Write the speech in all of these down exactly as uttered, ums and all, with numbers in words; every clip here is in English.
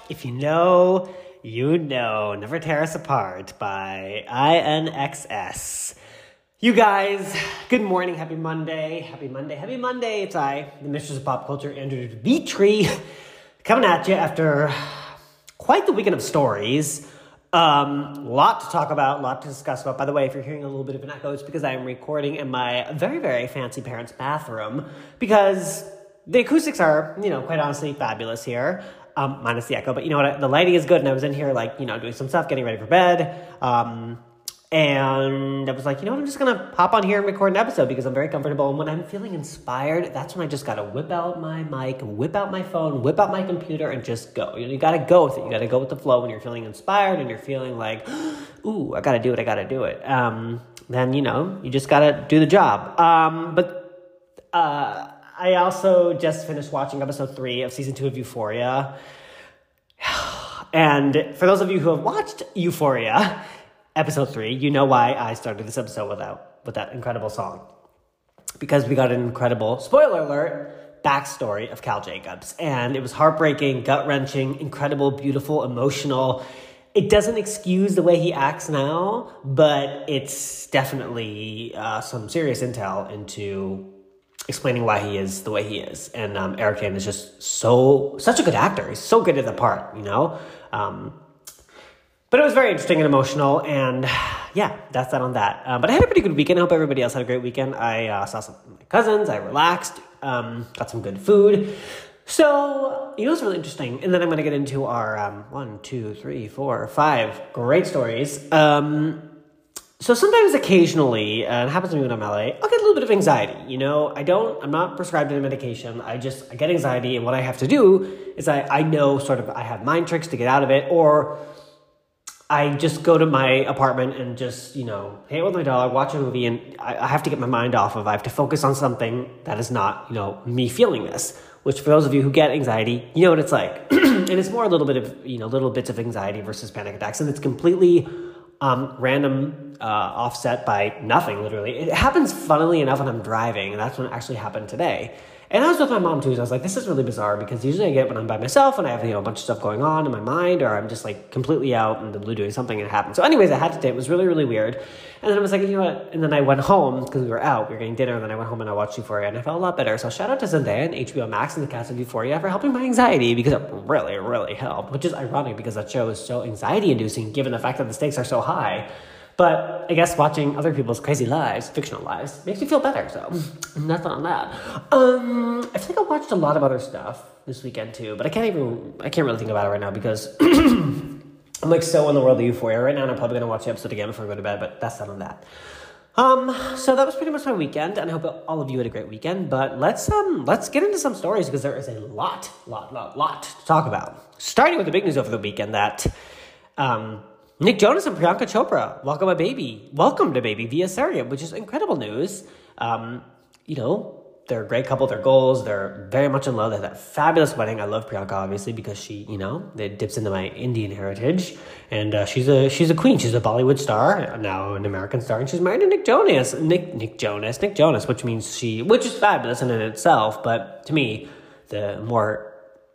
If you know, you know. Never Tear Us Apart by I N X S. You guys, good morning. Happy Monday. Happy Monday. Happy Monday. It's I, the Mistress of Pop Culture, Andrew Dmitri, coming at you after quite the weekend of stories. Um, lot to talk about, lot to discuss about. By the way, if you're hearing a little bit of an echo, it's because I am recording in my very, very fancy parents' bathroom because the acoustics are, you know, quite honestly fabulous here. Um, minus the echo, but you know what, the lighting is good, and I was in here, like, you know, doing some stuff, getting ready for bed, um, and I was like, you know what, I'm just gonna pop on here and record an episode, because I'm very comfortable, and when I'm feeling inspired, that's when I just gotta whip out my mic, whip out my phone, whip out my computer, and just go. You know, you gotta go with it, you gotta go with the flow when you're feeling inspired, and you're feeling like, ooh, I gotta do it, I gotta do it, um, then, you know, you just gotta do the job, um, but, uh, I also just finished watching episode three of season two of Euphoria. And for those of you who have watched Euphoria, episode three, you know why I started this episode without, with that incredible song. Because we got an incredible, spoiler alert, backstory of Cal Jacobs. And it was heartbreaking, gut-wrenching, incredible, beautiful, emotional. It doesn't excuse the way he acts now, but it's definitely uh, some serious intel into explaining why he is the way he is. And um, Eric Kane is just so, such a good actor. He's so good at the part, you know? Um, but it was very interesting and emotional, and yeah, that's that on that. Um, but I had a pretty good weekend. I hope everybody else had a great weekend. I uh, saw some of my cousins. I relaxed, um, got some good food. So, you know, it's really interesting. And then I'm going to get into our um, one, two, three, four, five great stories. Um... So sometimes, occasionally, and it happens to me when I'm in L A, I'll get a little bit of anxiety, you know? I don't, I'm not prescribed any medication. I just, I get anxiety, and what I have to do is I, I know sort of, I have mind tricks to get out of it, or I just go to my apartment and just, you know, hang out with my dog, watch a movie, and I, I have to get my mind off of, I have to focus on something that is not, you know, me feeling this, which for those of you who get anxiety, you know what it's like. And it's more a little bit of, you know, little bits of anxiety versus panic attacks, and it's completely um, random, uh, offset by nothing, literally. It happens, funnily enough, when I'm driving, and that's when it actually happened today. And I was with my mom, too, so I was like, this is really bizarre, because usually I get when I'm by myself, and I have, you know, a bunch of stuff going on in my mind, or I'm just, like, completely out in the blue doing something, and it happened. So anyways, I had to today. It was really, really weird. And then I was like, you know what? And then I went home, because we were out, we were getting dinner, and then I went home and I watched Euphoria, and I felt a lot better. So shout out to Zendaya and H B O Max and the cast of Euphoria for helping my anxiety, because it really, really helped, which is ironic, because that show is so anxiety-inducing, given the fact that the stakes are so high. But I guess watching other people's crazy lives, fictional lives, makes me feel better, so nothing on that. Um, I think I watched a lot of other stuff this weekend, too, but I can't even, I can't really think about it right now, because I'm, like, so in the world of Euphoria right now, and I'm probably going to watch the episode again before I go to bed, but that's not on that. Um, so that was pretty much my weekend, and I hope all of you had a great weekend, but let's, um, let's get into some stories, because there is a lot, lot, lot, lot to talk about. Starting with the big news over the weekend that, um... Nick Jonas and Priyanka Chopra welcome a baby, welcomed a baby via surrogate, which is incredible news. Um, you know, they're a great couple, they're goals, they're very much in love, they had that fabulous wedding. I love Priyanka, obviously, because she, you know, it dips into my Indian heritage, and uh, she's a she's a queen, she's a Bollywood star, now an American star, and she's married to Nick Jonas, Nick Nick Jonas, Nick Jonas, which means she, which is fabulous in and of itself, but to me, the more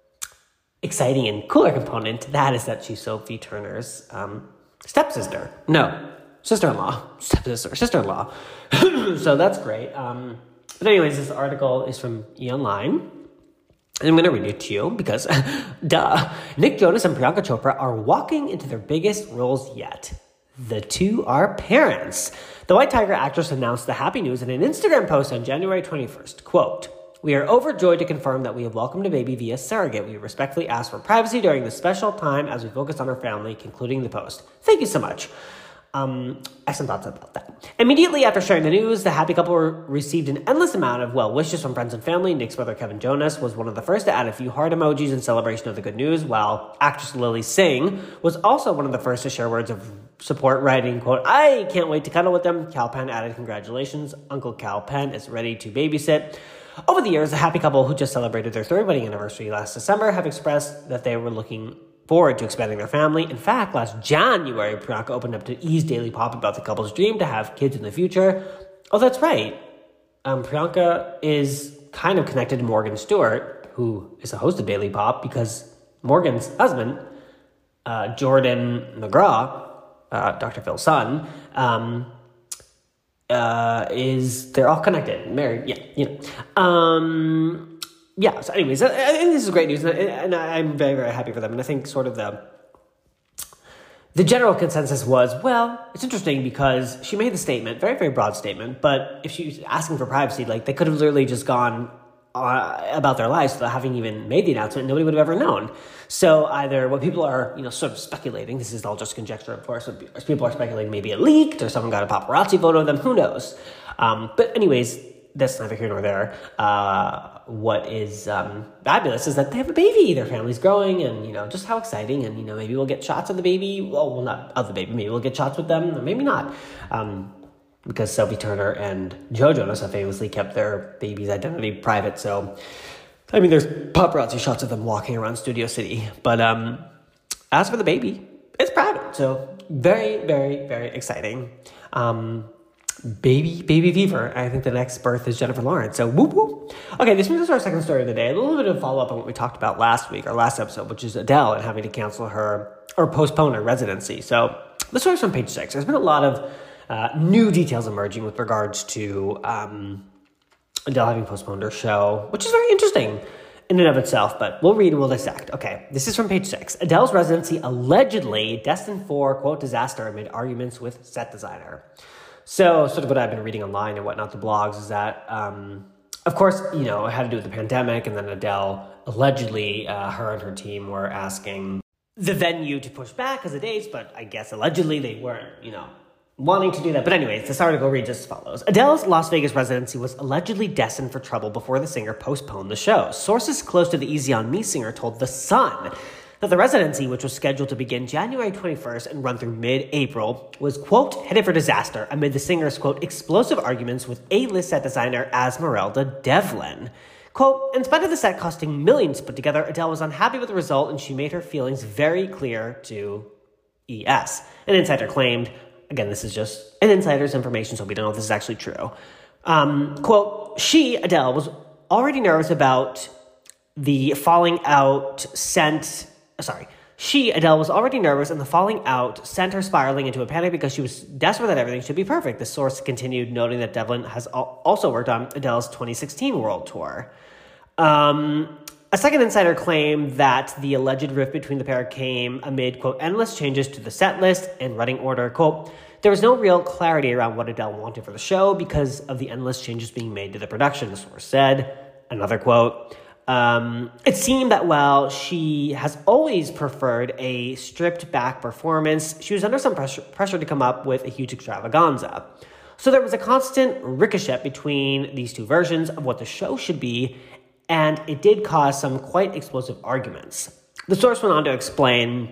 exciting and cooler component, that is that she's Sophie Turner's um, stepsister. No, sister-in-law. Stepsister, sister-in-law. So that's great. Um, but anyways, this article is from E! Online. And I'm going to read it to you because, duh. Nick Jonas and Priyanka Chopra are walking into their biggest roles yet. The two are parents. The White Tiger actress announced the happy news in an Instagram post on January twenty-first. Quote, "We are overjoyed to confirm that we have welcomed a baby via surrogate. We respectfully ask for privacy during this special time as we focus on our family," concluding the post. Thank you so much. Um, I have some thoughts about that. Immediately after sharing the news, the happy couple received an endless amount of well wishes from friends and family. Nick's brother Kevin Jonas was one of the first to add a few heart emojis in celebration of the good news, while actress Lily Singh was also one of the first to share words of support, writing, quote, "I can't wait to cuddle with them." Cal Penn added, "Congratulations, Uncle Cal Penn is ready to babysit." Over the years, the happy couple who just celebrated their third wedding anniversary last December have expressed that they were looking forward to expanding their family. In fact, last January, Priyanka opened up to E's Daily Pop about the couple's dream to have kids in the future. Oh, that's right. Um, Priyanka is kind of connected to Morgan Stewart, who is a host of Daily Pop, because Morgan's husband, uh, Jordan McGraw, uh, Doctor Phil's son, um, uh, is, they're all connected, married, yeah, you know. Um, yeah, so anyways, I, I think this is great news, and, and I'm very, very happy for them, and I think sort of the, the general consensus was, well, it's interesting because she made the statement, very, very broad statement, but if she was asking for privacy, like, they could have literally just gone uh, about their lives without having even made the announcement. Nobody would have ever known. So either what people are, you know, sort of speculating, this is all just conjecture, of course, but people are speculating maybe it leaked or someone got a paparazzi photo of them, who knows? Um, but anyways, that's neither here nor there. Uh, what is um, fabulous is that they have a baby. Their family's growing, and, you know, just how exciting. And, you know, maybe we'll get shots of the baby. Well, well, not of the baby. Maybe we'll get shots with them, or maybe not. Um, because Sophie Turner and Joe Jonas have famously kept their baby's identity private. So, I mean, there's paparazzi shots of them walking around Studio City. But um, as for the baby, it's private. So, very, very, very exciting. Um... Baby, baby fever. I think the next birth is Jennifer Lawrence. So whoop whoop. Okay, this brings us to our second story of the day. A little bit of follow up on what we talked about last week, our last episode, which is Adele and having to cancel her or postpone her residency. So the story's from page six. There's been a lot of uh, new details emerging with regards to um, Adele having postponed her show, which is very interesting in and of itself, but we'll read and we'll dissect. Okay, this is from page six. Adele's residency allegedly destined for, quote, disaster amid arguments with set designer. So sort of what I've been reading online and whatnot, the blogs, is that, um, of course, you know, it had to do with the pandemic, and then Adele, allegedly, uh, her and her team were asking the venue to push back because of dates, but I guess allegedly they weren't, you know, wanting to do that. But anyways, this article reads as follows. Adele's Las Vegas residency was allegedly destined for trouble before the singer postponed the show. Sources close to the Easy On Me singer told The Sun that the residency, which was scheduled to begin January twenty-first and run through mid-April, was, quote, headed for disaster amid the singer's, quote, explosive arguments with A-list set designer Esmeralda Devlin. Quote, in spite of the set costing millions to put together, Adele was unhappy with the result, and she made her feelings very clear to E S. An insider claimed, again, this is just an insider's information, so we don't know if this is actually true. Um, quote, she, Adele, was already nervous about the falling out sent... Sorry, she, Adele, was already nervous, and the falling out sent her spiraling into a panic because she was desperate that everything should be perfect. The source continued, noting that Devlin has also worked on Adele's twenty sixteen World Tour. Um, a second insider claimed that the alleged rift between the pair came amid, quote, endless changes to the set list and running order. Quote, there was no real clarity around what Adele wanted for the show because of the endless changes being made to the production, the source said. Another quote, Um, it seemed that while she has always preferred a stripped-back performance, she was under some pressure, pressure to come up with a huge extravaganza. So there was a constant ricochet between these two versions of what the show should be, and it did cause some quite explosive arguments. The source went on to explain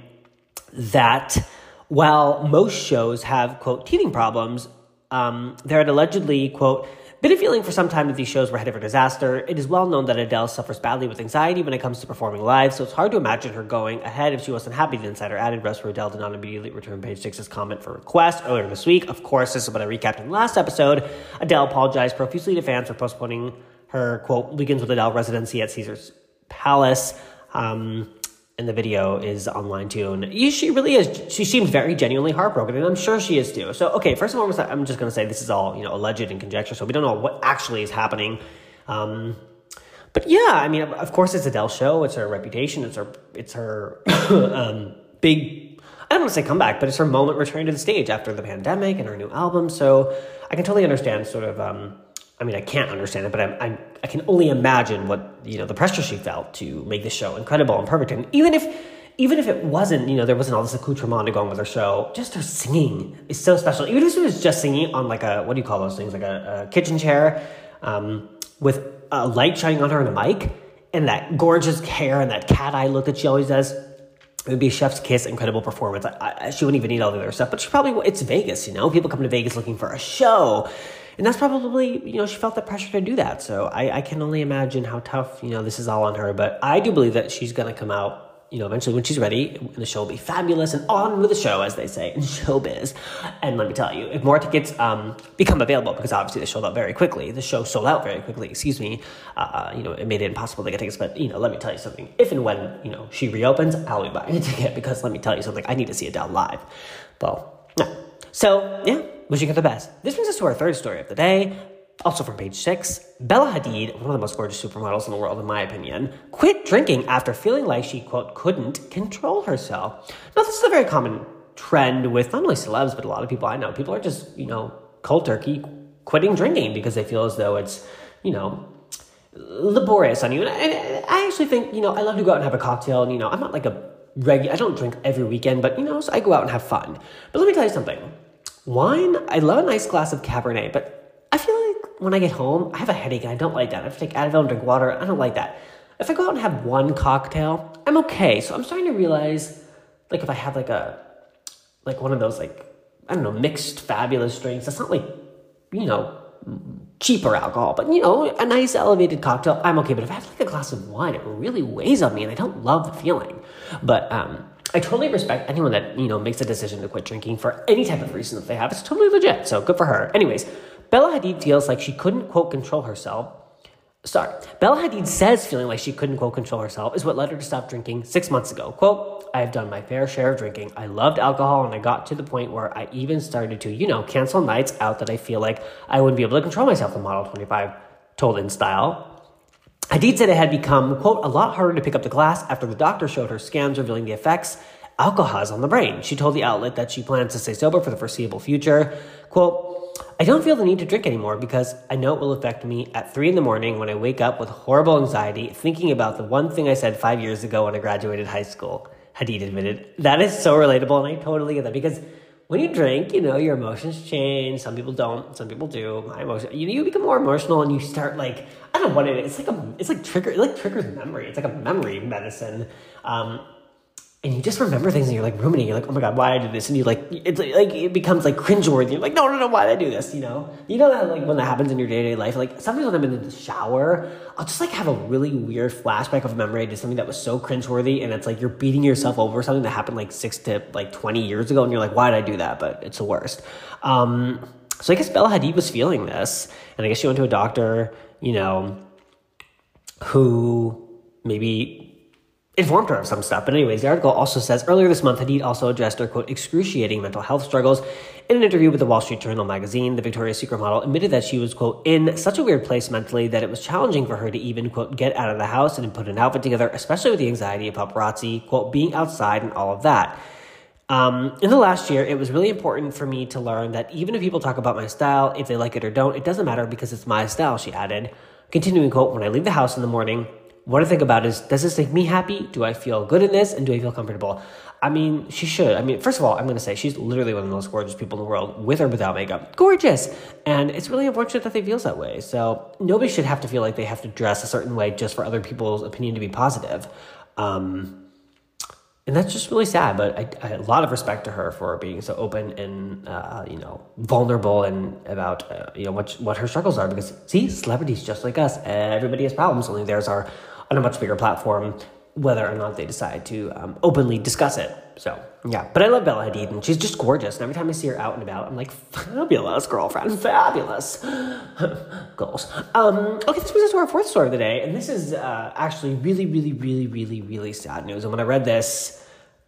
that while most shows have, quote, teething problems, um, there had allegedly, quote, been a feeling for some time that these shows were headed for disaster. It is well known that Adele suffers badly with anxiety when it comes to performing live, so it's hard to imagine her going ahead if she wasn't happy, the insider added. Rest for Adele did not immediately return page six's comment for request earlier this week. Of course, this is what I recapped in the last episode. Adele apologized profusely to fans for postponing her, quote, Weekends with Adele residency at Caesar's Palace. Um... And the video is online too. And she really is. She seems very genuinely heartbroken, and I'm sure she is too. So, okay, first of all, I'm just going to say this is all, you know, alleged and conjecture, so we don't know what actually is happening. Um, but yeah, I mean, of course, it's Adele's show. It's her reputation. It's her. It's her um, big. I don't want to say comeback, but it's her moment returning to the stage after the pandemic and her new album. So I can totally understand sort of. Um, I mean, I can't understand it, but I'm, I'm, I can only imagine what, you know, the pressure she felt to make this show incredible and perfect. And even if, even if it wasn't, you know, there wasn't all this accoutrement to go on with her show, just her singing is so special. Even if she was just singing on like a, what do you call those things? Like a, a kitchen chair, um, with a light shining on her and a mic, and that gorgeous hair and that cat eye look that she always does. It would be a chef's kiss, incredible performance. I, I, she wouldn't even need all the other stuff, but she probably, it's Vegas, you know, people come to Vegas looking for a show. And that's probably, you know, she felt the pressure to do that. So I, I can only imagine how tough, you know, this is all on her. But I do believe that she's going to come out you know, eventually when she's ready, the show will be fabulous and on with the show, as they say in showbiz. And let me tell you, if more tickets um, become available, because obviously they sold out very quickly, the show sold out very quickly, excuse me, uh, you know, it made it impossible to get tickets. But, you know, let me tell you something. If and when, you know, she reopens, I'll be buying a ticket, because let me tell you something, I need to see Adele live. Well, no. So, yeah, wishing her the best. This brings us to our third story of the day. Also from page six, Bella Hadid, one of the most gorgeous supermodels in the world, in my opinion, quit drinking after feeling like she, quote, couldn't control herself. Now, this is a very common trend with not only celebs, but a lot of people I know. People are just, you know, cold turkey quitting drinking because they feel as though it's, you know, laborious on you. And I, I actually think, you know, I love to go out and have a cocktail. And, you know, I'm not like a regular, I don't drink every weekend, but, you know, so I go out and have fun. But let me tell you something. Wine, I love a nice glass of Cabernet, but I feel like when I get home, I have a headache and I don't like that. I have to take Advil and drink water. I don't like that. If I go out and have one cocktail, I'm okay. So I'm starting to realize, like, if I have like a, like one of those, like, I don't know, mixed fabulous drinks, that's not like, you know, cheaper alcohol, but, you know, a nice elevated cocktail, I'm okay. But if I have like a glass of wine, it really weighs on me and I don't love the feeling. But um, I totally respect anyone that, you know, makes a decision to quit drinking for any type of reason that they have. It's totally legit. So good for her. Anyways, Bella Hadid feels like she couldn't, quote, control herself. Sorry. Bella Hadid says feeling like she couldn't, quote, control herself is what led her to stop drinking six months ago. Quote, I have done my fair share of drinking. I loved alcohol, and I got to the point where I even started to, you know, cancel nights out that I feel like I wouldn't be able to control myself, the Model twenty-five told In Style. Hadid said it had become, quote, a lot harder to pick up the glass after the doctor showed her scans revealing the effects alcohol has on the brain. She told the outlet that she plans to stay sober for the foreseeable future. Quote, I don't feel the need to drink anymore because I know it will affect me at three in the morning when I wake up with horrible anxiety thinking about the one thing I said five years ago when I graduated high school, Hadid admitted. That is so relatable, and I totally get that, because when you drink, you know, your emotions change. Some people don't, some people do. My emotion, you, you become more emotional and you start like, I don't know what it is. It's like a, it's like trigger, it like triggers memory. It's like a memory medicine. Um, And you just remember things and you're like ruminating. You're like, oh my God, why did I do this? And you like, it's like, it becomes like cringeworthy. You're like, no, no, no, why did I do this? You know, you know that like when that happens in your day to day life, like sometimes when I'm in the shower, I'll just like have a really weird flashback of a memory. I did something that was so cringeworthy. And it's like, you're beating yourself over something that happened like six to like twenty years ago. And you're like, why did I do that? But it's the worst. Um, so I guess Bella Hadid was feeling this. And I guess she went to a doctor, you know, who maybe informed her of some stuff. But anyways, the article also says, earlier this month, Hadid also addressed her, quote, excruciating mental health struggles. In an interview with the Wall Street Journal magazine, the Victoria's Secret model admitted that she was, quote, in such a weird place mentally that it was challenging for her to even, quote, get out of the house and put an outfit together, especially with the anxiety of paparazzi, quote, being outside and all of that. Um, in the last year, it was really important for me to learn that even if people talk about my style, if they like it or don't, it doesn't matter because it's my style, she added. Continuing, quote, when I leave the house in the morning, what I think about is, does this make me happy? Do I feel good in this? And do I feel comfortable? I mean, she should. I mean, first of all, I'm going to say she's literally one of the most gorgeous people in the world, with or without makeup. Gorgeous. And it's really unfortunate that they feel that way. So nobody should have to feel like they have to dress a certain way just for other people's opinion to be positive. Um, and that's just really sad. But I, I a lot of respect to her for being so open and, uh, you know, vulnerable and about, uh, you know, what, what her struggles are. Because, see, celebrities just like us, everybody has problems. Only theirs are on a much bigger platform, whether or not they decide to um, openly discuss it. So, yeah. But I love Bella Hadid, and she's just gorgeous. And every time I see her out and about, I'm like, fabulous, girlfriend, fabulous. Goals. Um, okay, this brings us to our fourth story of the day. And this is uh, actually really, really, really, really, really sad news. And when I read this,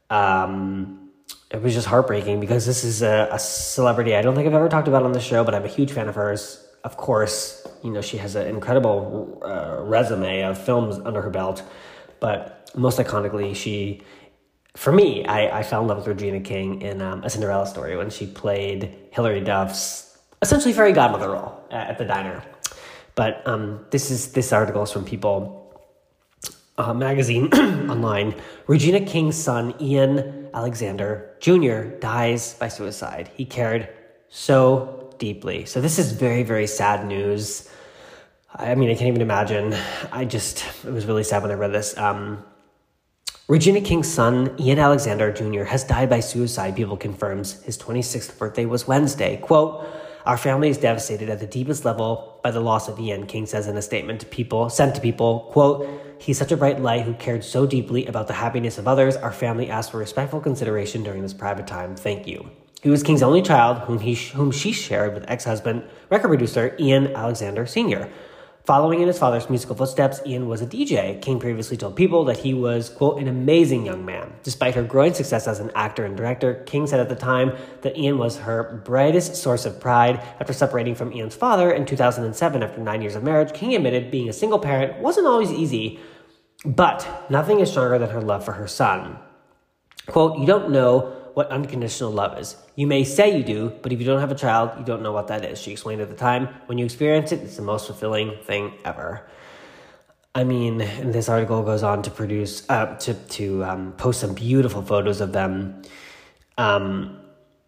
um, it was just heartbreaking because this is a, a celebrity I don't think I've ever talked about on the show, but I'm a huge fan of hers. Of course, you know, she has an incredible uh, resume of films under her belt, but most iconically, she, for me, I, I fell in love with Regina King in um, A Cinderella Story when she played Hilary Duff's essentially fairy godmother role at, at the diner. But um, this is this article is from People uh, magazine online. Regina King's son, Ian Alexander Junior, dies by suicide. He cared so deeply. So this is very, very sad news. I mean, I can't even imagine. I just, it was really sad when I read this. Um, Regina King's son, Ian Alexander Junior, has died by suicide, People confirms. His twenty-sixth birthday was Wednesday. Quote, Our family is devastated at the deepest level by the loss of Ian, King says in a statement to people, sent to people, quote, he's such a bright light who cared so deeply about the happiness of others. Our family asks for respectful consideration during this private time. Thank you. He was King's only child, whom he whom she shared with ex-husband, record producer Ian Alexander Senior Following in his father's musical footsteps, Ian was a D J. King previously told People that he was, quote, an amazing young man. Despite her growing success as an actor and director, King said at the time that Ian was her brightest source of pride. After separating from Ian's father in two thousand seven after nine years of marriage, King admitted being a single parent wasn't always easy, but nothing is stronger than her love for her son. Quote, you don't know what unconditional love is. You may say you do, but if you don't have a child, you don't know what that is, she explained at the time. When you experience it, it's the most fulfilling thing ever. I mean, and this article goes on to produce, uh, to, to um, post some beautiful photos of them. Um,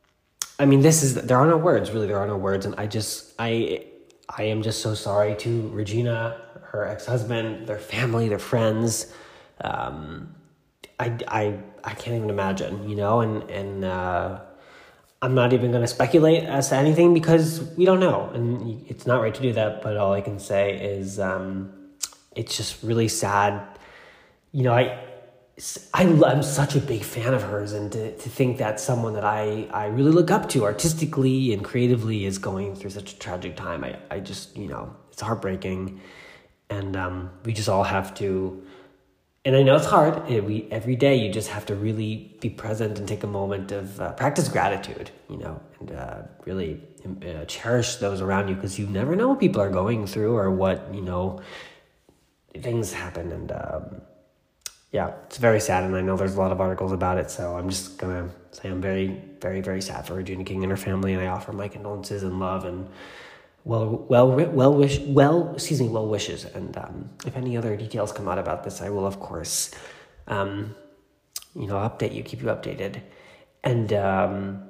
I mean, this is, there are no words, really, there are no words. And I just, I, I am just so sorry to Regina, her ex-husband, their family, their friends. Um, I, I, I can't even imagine, you know, and, and, uh, I'm not even going to speculate as to anything because we don't know, and it's not right to do that. But all I can say is, um, it's just really sad. You know, I, I, I'm such a big fan of hers, and to, to think that someone that I, I really look up to artistically and creatively is going through such a tragic time. I, I just, you know, it's heartbreaking, and, um, we just all have to. And I know it's hard. It, we, every day you just have to really be present and take a moment of uh, practice gratitude, you know, and uh, really uh, cherish those around you, because you never know what people are going through or what, you know, things happen. And um, yeah, it's very sad. And I know there's a lot of articles about it. So I'm just going to say I'm very, very, very sad for Regina King and her family. And I offer my condolences and love and Well, well, well, wish, well, excuse me, well wishes. And um, if any other details come out about this, I will, of course, um, you know, update you, keep you updated. And um,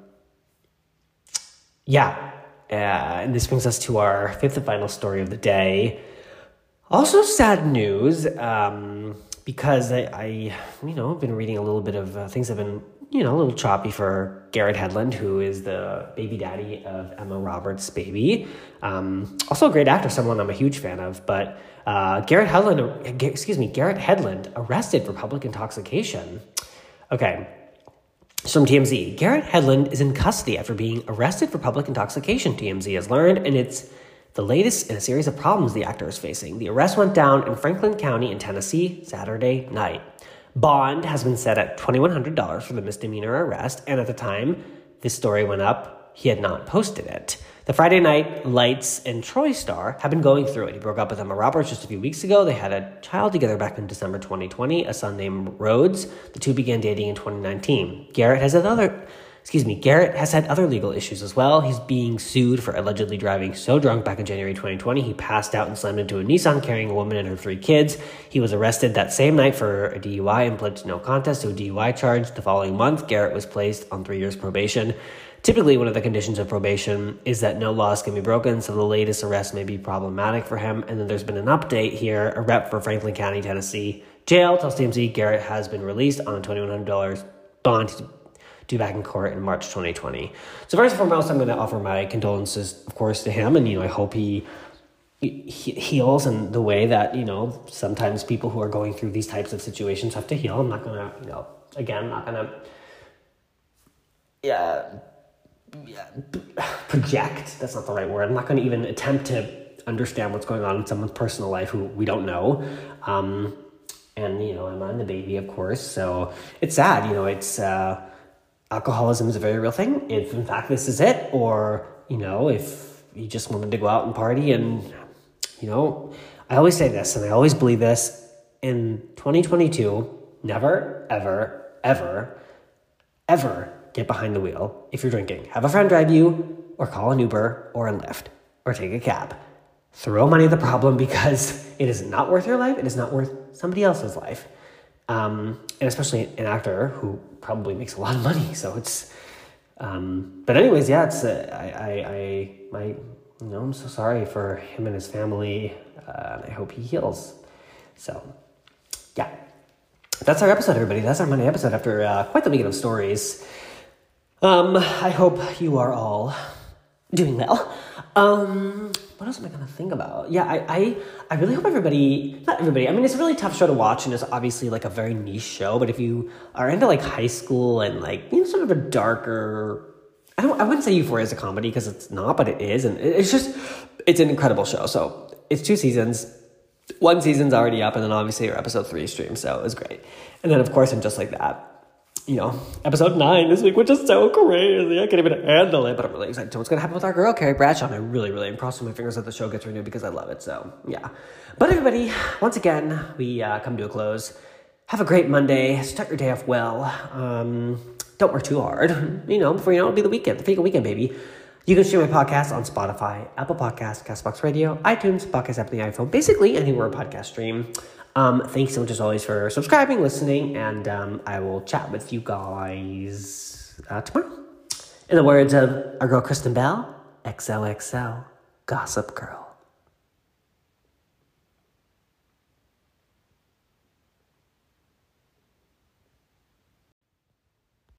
yeah, uh, and this brings us to our fifth and final story of the day. Also sad news, um, because I, I, you know, been reading a little bit of uh, things have been, you know, a little choppy for Garrett Hedlund, who is the baby daddy of Emma Roberts' baby. Um, also a great actor, someone I'm a huge fan of. But uh, Garrett Hedlund, excuse me, Garrett Hedlund arrested for public intoxication. Okay, so from T M Z, Garrett Hedlund is in custody after being arrested for public intoxication, T M Z has learned, and it's the latest in a series of problems the actor is facing. The arrest went down in Franklin County in Tennessee Saturday night. Bond has been set at twenty-one hundred dollars for the misdemeanor arrest, and at the time this story went up, he had not posted it. The Friday Night Lights and Troy star have been going through it. He broke up with Emma Roberts just a few weeks ago. They had a child together back in December twenty twenty, a son named Rhodes. The two began dating in twenty nineteen. Garrett has had other, excuse me, Garrett has had other legal issues as well. He's being sued for allegedly driving so drunk back in January twenty twenty. He passed out and slammed into a Nissan carrying a woman and her three kids. He was arrested that same night for a D U I and pled to no contest to a D U I charge. The following month, Garrett was placed on three years probation. Typically, one of the conditions of probation is that no laws can be broken, so the latest arrest may be problematic for him. And then there's been an update here. A rep for Franklin County, Tennessee jail tells T M Z Garrett has been released on a twenty-one hundred dollars bond due back in court in March twenty twenty. So first and foremost, I'm going to offer my condolences, of course, to him. And, you know, I hope he, he heals in the way that, you know, sometimes people who are going through these types of situations have to heal. I'm not going to, you know, again, I'm not going to, yeah, yeah, project. That's not the right word. I'm not going to even attempt to understand what's going on in someone's personal life who we don't know. Um, and, you know, I'm on the baby, of course. So it's sad, you know, it's, uh, alcoholism is a very real thing. If in fact this is it, or, you know, if you just wanted to go out and party and, you know, I always say this and I always believe this, in twenty twenty-two, never, ever, ever, ever get behind the wheel if you're drinking. Have a friend drive you, or call an Uber or a Lyft, or take a cab. Throw money at the problem because it is not worth your life. It is not worth somebody else's life. Um, and especially an actor who probably makes a lot of money. So it's, um, but anyways, yeah, it's, uh, I, I, I, my, you know, I'm so sorry for him and his family. Uh, and I hope he heals. So yeah, that's our episode, everybody. That's our Monday episode after uh, quite the weekend of stories. Um, I hope you are all doing well. Um, what else am I gonna think about? Yeah, I, I, I really hope everybody, not everybody, I mean, it's a really tough show to watch, and it's obviously like a very niche show, but if you are into like high school and like, you know, sort of a darker, I don't, I wouldn't say Euphoria is a comedy because it's not, but it is, and it's just, it's an incredible show. So it's two seasons. One season's already up, and then obviously your episode three stream, so it was great. And then, of course, and just like that, you know, episode nine this week, which is so crazy. I can't even handle it, but I'm really excited to what's going to happen with our girl, Carrie Bradshaw. And I'm really, really I'm crossing my fingers that the show gets renewed because I love it. So, yeah. But everybody, once again, we uh, come to a close. Have a great Monday. Start your day off well. Um, don't work too hard. You know, before you know it, it'll be the weekend, the freaking weekend, baby. You can stream my podcast on Spotify, Apple Podcasts, CastBox Radio, iTunes, Podcast app on the iPhone, basically anywhere a podcast stream. Um, thanks so much as always for subscribing, listening, and um, I will chat with you guys uh, tomorrow. In the words of our girl Kristen Bell, X O X O, Gossip Girl.